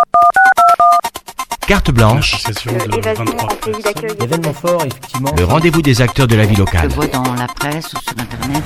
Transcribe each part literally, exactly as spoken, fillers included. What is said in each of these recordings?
Carte blanche. Événement fort, effectivement. Le rendez-vous des acteurs de la vie locale. Je vois dans la presse ou sur Internet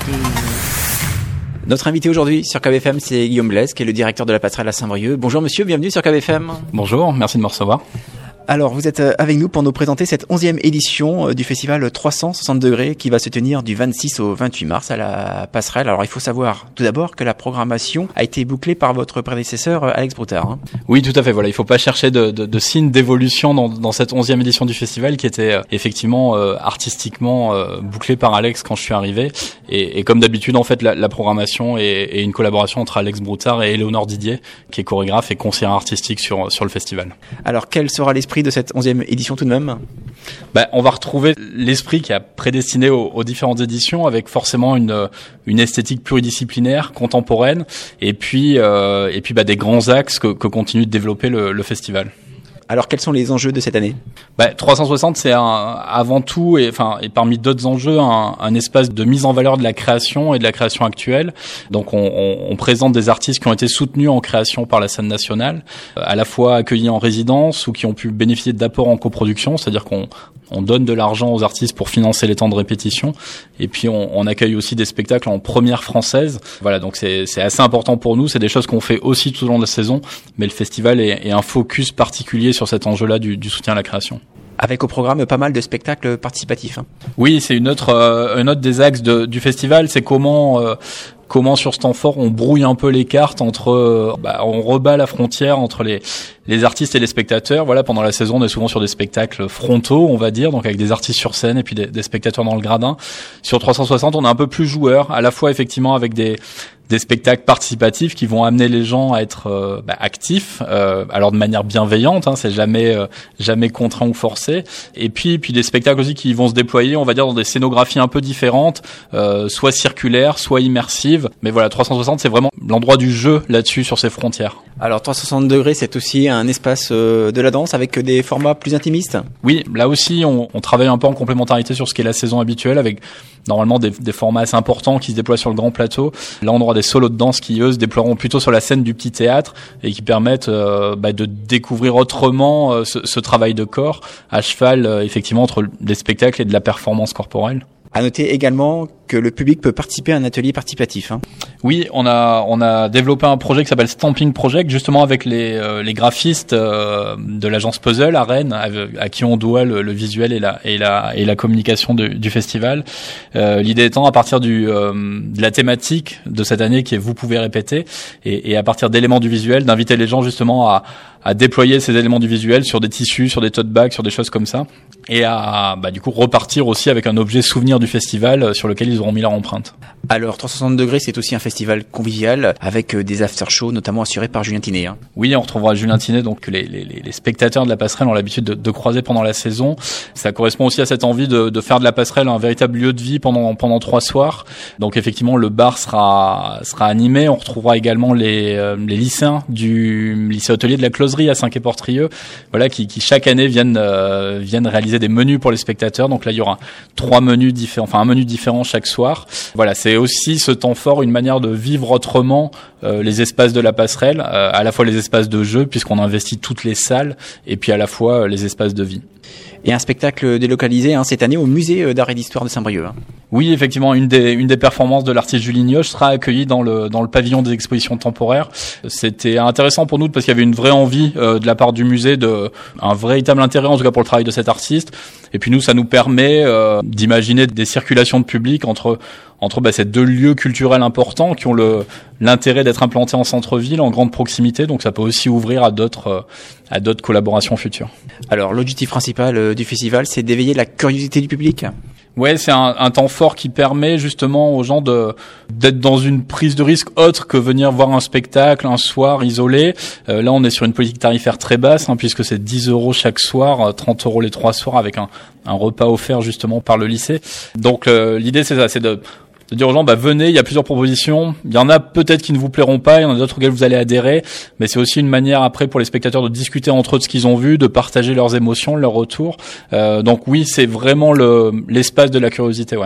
et... Notre invité aujourd'hui sur K B F M, c'est Guillaume Blaise, qui est le directeur de la passerelle à Saint-Brieuc. Bonjour monsieur, bienvenue sur K B F M. Bonjour, merci de me recevoir. Alors, vous êtes avec nous pour nous présenter cette onzième édition du festival trois cent soixante degrés qui va se tenir du vingt-six au vingt-huit mars à la passerelle. Alors, il faut savoir tout d'abord que la programmation a été bouclée par votre prédécesseur Alex Broutard. Hein. Oui, tout à fait. Voilà, il ne faut pas chercher de, de, de signes d'évolution dans, dans cette onzième édition du festival qui était euh, effectivement euh, artistiquement euh, bouclée par Alex quand je suis arrivé. Et, et comme d'habitude, en fait, la, la programmation est, est une collaboration entre Alex Broutard et Éléonore Didier, qui est chorégraphe et conseillère artistique sur, sur le festival. Alors, quel sera l'esprit de cette onzième édition tout de même? Bah, on va retrouver l'esprit qui a prédestiné aux, aux différentes éditions, avec forcément une, une esthétique pluridisciplinaire, contemporaine, et puis, euh, et puis bah, des grands axes que, que continue de développer le, le festival. Alors, quels sont les enjeux de cette année? Bah, trois cent soixante, c'est un, avant tout, et, enfin, et parmi d'autres enjeux, un, un espace de mise en valeur de la création et de la création actuelle. Donc, on, on, on présente des artistes qui ont été soutenus en création par la scène nationale, à la fois accueillis en résidence ou qui ont pu bénéficier d'apports en coproduction, c'est-à-dire qu'on on donne de l'argent aux artistes pour financer les temps de répétition. Et puis, on, on accueille aussi des spectacles en première française. Voilà, donc c'est, c'est assez important pour nous. C'est des choses qu'on fait aussi tout au long de la saison, mais le festival est, est un focus particulier sur cet enjeu-là du, du soutien à la création. Avec au programme pas mal de spectacles participatifs. Hein. Oui, c'est une autre, euh, un autre des axes de, du festival, c'est comment, euh, comment sur ce temps fort on brouille un peu les cartes entre, euh, bah, on rebat la frontière entre les, les artistes et les spectateurs. Voilà, pendant la saison, on est souvent sur des spectacles frontaux, on va dire, donc avec des artistes sur scène et puis des, des spectateurs dans le gradin. Sur trois cent soixante, on est un peu plus joueur, à la fois effectivement avec des des spectacles participatifs qui vont amener les gens à être euh, bah, actifs, euh, alors de manière bienveillante, hein, c'est jamais euh, jamais contraint ou forcé. Et puis puis des spectacles aussi qui vont se déployer, on va dire, dans des scénographies un peu différentes, euh, soit circulaires, soit immersives. Mais voilà, trois cent soixante, c'est vraiment l'endroit du jeu là-dessus, sur ces frontières. Alors trois cent soixante degrés, c'est aussi un espace euh, de la danse avec des formats plus intimistes. Oui, là aussi, on, on travaille un peu en complémentarité sur ce qui est la saison habituelle, avec normalement des, des formats assez importants qui se déploient sur le grand plateau. Là, on aura des solos de danse qui, eux, se déploieront plutôt sur la scène du petit théâtre et qui permettent euh, bah, de découvrir autrement euh, ce, ce travail de corps à cheval, euh, effectivement, entre des spectacles et de la performance corporelle. À noter également que le public peut participer à un atelier participatif. Hein. Oui, on a on a développé un projet qui s'appelle Stamping Project, justement avec les euh, les graphistes euh, de l'agence Puzzle à Rennes, à, à qui on doit le, le visuel et la et la et la communication de, du festival. Euh, l'idée étant, à partir du euh, de la thématique de cette année qui est vous pouvez répéter, et, et à partir d'éléments du visuel, d'inviter les gens justement à à déployer ces éléments du visuel sur des tissus, sur des tote bags, sur des choses comme ça, et à bah du coup repartir aussi avec un objet souvenir du festival sur lequel ils auront mis leur empreinte. Alors trois cent soixante degrés, c'est aussi un festival convivial avec des after-shows notamment assurés par Julien Tinet. Hein. Oui, on retrouvera Julien Tinet, donc les, les, les spectateurs de la passerelle ont l'habitude de, de croiser pendant la saison. Ça correspond aussi à cette envie de, de faire de la passerelle un véritable lieu de vie pendant pendant trois soirs. Donc effectivement, le bar sera sera animé. On retrouvera également les euh, les lycéens du lycée hôtelier de la Closerie à Saint-Quay-Portrieux, voilà, qui, qui chaque année viennent euh, viennent réaliser des menus pour les spectateurs. Donc là, il y aura trois menus différents, enfin un menu différent chaque soir. Voilà, c'est aussi ce temps fort une manière de vivre autrement euh, les espaces de la passerelle, euh, à la fois les espaces de jeu puisqu'on investit toutes les salles, et puis à la fois euh, les espaces de vie. Et un spectacle délocalisé hein, cette année au musée d'art et d'histoire de Saint-Brieuc. Hein. Oui, effectivement, une des une des performances de l'artiste Julie Nioche sera accueillie dans le dans le pavillon des expositions temporaires. C'était intéressant pour nous parce qu'il y avait une vraie envie euh, de la part du musée, de un véritable intérêt en tout cas pour le travail de cet artiste. Et puis nous, ça nous permet euh, d'imaginer des circulations de public entre entre bah, ces deux lieux culturels importants qui ont le l'intérêt d'être implantés en centre-ville, en grande proximité. Donc ça peut aussi ouvrir à d'autres euh, à d'autres collaborations futures. Alors l'objectif principal euh, du festival, c'est d'éveiller la curiosité du public. Ouais, c'est un, un temps fort qui permet justement aux gens de d'être dans une prise de risque autre que venir voir un spectacle un soir isolé. Euh, là, on est sur une politique tarifaire très basse, hein, puisque c'est dix euros chaque soir, trente euros les trois soirs, avec un, un repas offert justement par le lycée. Donc euh, l'idée, c'est ça, c'est de de dire aux gens, bah venez, il y a plusieurs propositions. Il y en a peut-être qui ne vous plairont pas, il y en a d'autres auxquelles vous allez adhérer, mais c'est aussi une manière après pour les spectateurs de discuter entre eux de ce qu'ils ont vu, de partager leurs émotions, leurs retours. Euh, donc oui, c'est vraiment le l'espace de la curiosité, ouais.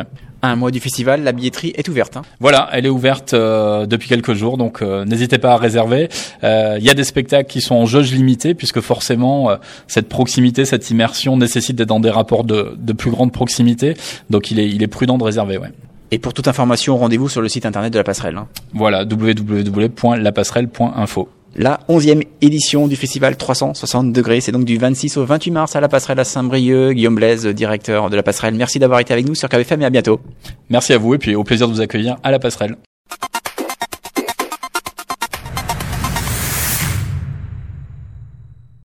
À un mois du festival, la billetterie est ouverte. Hein. Voilà, elle est ouverte euh, depuis quelques jours, donc euh, n'hésitez pas à réserver. Il euh, y a des spectacles qui sont en jauge limitée, puisque forcément, euh, cette proximité, cette immersion nécessite d'être dans des rapports de, de plus grande proximité. Donc il est, il est prudent de réserver, ouais. Et pour toute information, rendez-vous sur le site internet de La Passerelle. Hein. Voilà, w w w point la passerelle point info. La onzième édition du festival trois cent soixante degrés, c'est donc du vingt-six au vingt-huit mars à La Passerelle à Saint-Brieuc. Guillaume Blaise, directeur de La Passerelle, merci d'avoir été avec nous sur K B F M et à bientôt. Merci à vous et puis au plaisir de vous accueillir à La Passerelle.